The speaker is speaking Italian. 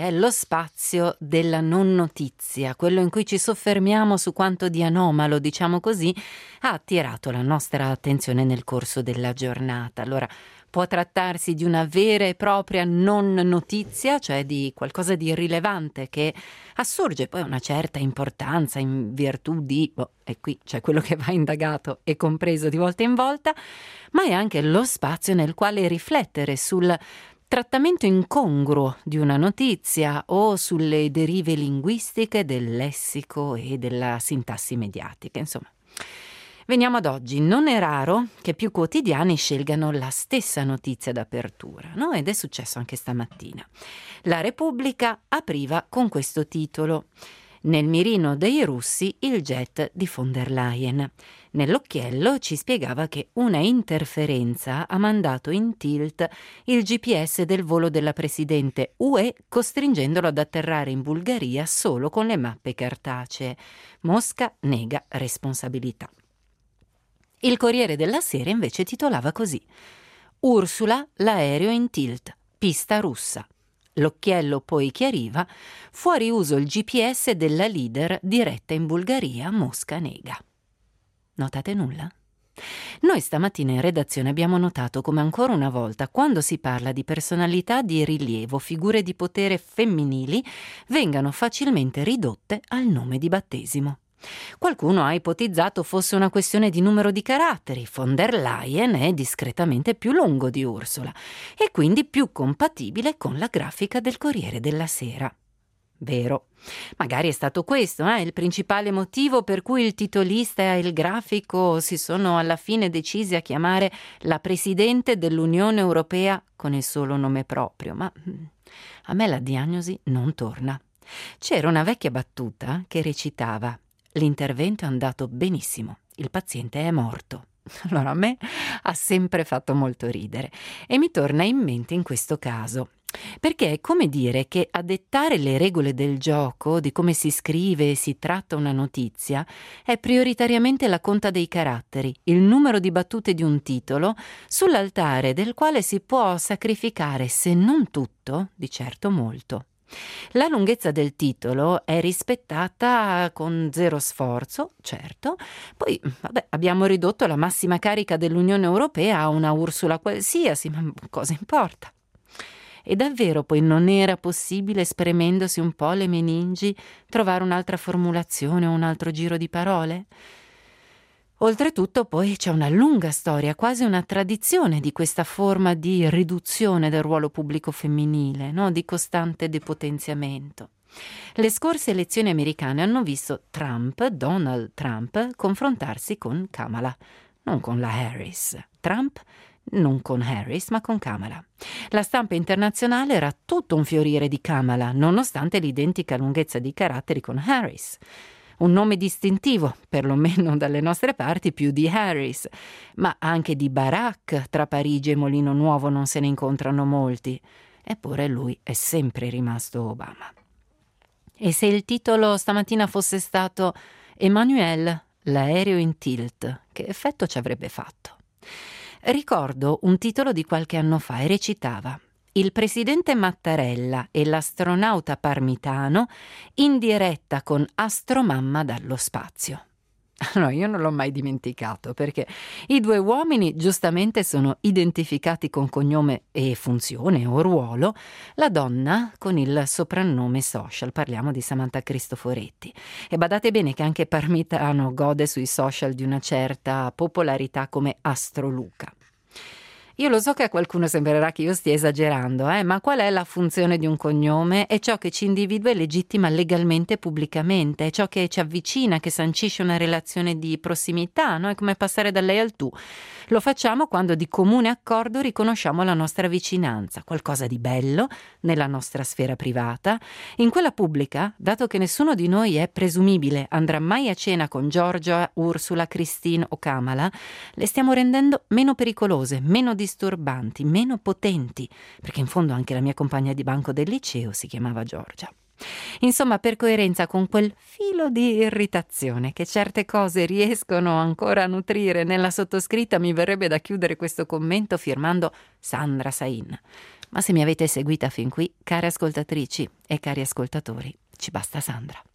che è lo spazio della non notizia, quello in cui ci soffermiamo su quanto di anomalo, diciamo così, ha attirato la nostra attenzione nel corso della giornata. Allora, può trattarsi di una vera e propria non notizia, cioè di qualcosa di irrilevante che assurge poi una certa importanza in virtù di, e qui c'è quello che va indagato e compreso di volta in volta, ma è anche lo spazio nel quale riflettere sul trattamento incongruo di una notizia o sulle derive linguistiche del lessico e della sintassi mediatica, insomma. Veniamo ad oggi. Non è raro che più quotidiani scelgano la stessa notizia d'apertura, no? Ed è successo anche stamattina. La Repubblica apriva con questo titolo: nel mirino dei russi il jet di von der Leyen. Nell'occhiello ci spiegava che una interferenza ha mandato in tilt il GPS del volo della presidente UE, costringendolo ad atterrare in Bulgaria solo con le mappe cartacee. Mosca nega responsabilità. Il Corriere della Sera invece titolava così: Ursula, l'aereo in tilt, pista russa. L'occhiello poi chiariva: fuori uso il GPS della leader diretta in Bulgaria, Mosca nega. Notate nulla? Noi stamattina in redazione abbiamo notato come ancora una volta, quando si parla di personalità di rilievo, figure di potere femminili, vengano facilmente ridotte al nome di battesimo. Qualcuno ha ipotizzato fosse una questione di numero di caratteri. Von der Leyen è discretamente più lungo di Ursula e quindi più compatibile con la grafica del Corriere della Sera. Vero. Magari è stato questo il principale motivo per cui il titolista e il grafico si sono alla fine decisi a chiamare la Presidente dell'Unione Europea con il solo nome proprio, ma a me la diagnosi non torna. C'era una vecchia battuta che recitava: l'intervento è andato benissimo, il paziente è morto. Allora a me ha sempre fatto molto ridere e mi torna in mente in questo caso, perché è come dire che a dettare le regole del gioco, di come si scrive e si tratta una notizia, è prioritariamente la conta dei caratteri, il numero di battute di un titolo, sull'altare del quale si può sacrificare, se non tutto, di certo molto. La lunghezza del titolo è rispettata con zero sforzo, certo. Poi, abbiamo ridotto la massima carica dell'Unione Europea a una Ursula qualsiasi, ma cosa importa? E davvero poi non era possibile, spremendosi un po' le meningi, trovare un'altra formulazione o un altro giro di parole? Oltretutto poi c'è una lunga storia, quasi una tradizione di questa forma di riduzione del ruolo pubblico femminile, no? Di costante depotenziamento. Le scorse elezioni americane hanno visto Donald Trump, confrontarsi con Kamala, non con la Harris. Trump non con Harris, ma con Kamala. La stampa internazionale era tutto un fiorire di Kamala, nonostante l'identica lunghezza di caratteri con Harris. Un nome distintivo, perlomeno dalle nostre parti, più di Harris, ma anche di Barack tra Parigi e Molino Nuovo non se ne incontrano molti. Eppure lui è sempre rimasto Obama. E se il titolo stamattina fosse stato Emmanuel, l'aereo in tilt, che effetto ci avrebbe fatto? Ricordo un titolo di qualche anno fa e recitava: il presidente Mattarella e l'astronauta Parmitano in diretta con Astromamma dallo spazio. No, io non l'ho mai dimenticato, perché i due uomini giustamente sono identificati con cognome e funzione o ruolo, la donna con il soprannome social, parliamo di Samantha Cristoforetti. E badate bene che anche Parmitano gode sui social di una certa popolarità come Astro Luca. Io lo so che a qualcuno sembrerà che io stia esagerando, ma qual è la funzione di un cognome? È ciò che ci individua e legittima legalmente e pubblicamente, è ciò che ci avvicina, che sancisce una relazione di prossimità, no? È come passare dal lei al tu. Lo facciamo quando di comune accordo riconosciamo la nostra vicinanza, qualcosa di bello nella nostra sfera privata. In quella pubblica, dato che nessuno di noi è presumibile andrà mai a cena con Giorgia, Ursula, Christine o Kamala, le stiamo rendendo meno pericolose, meno disturbanti, meno potenti, perché in fondo anche la mia compagna di banco del liceo si chiamava Giorgia. Insomma, per coerenza con quel filo di irritazione che certe cose riescono ancora a nutrire nella sottoscritta, mi verrebbe da chiudere questo commento firmando Sandra Sain. Ma se mi avete seguita fin qui, care ascoltatrici e cari ascoltatori, ci basta Sandra.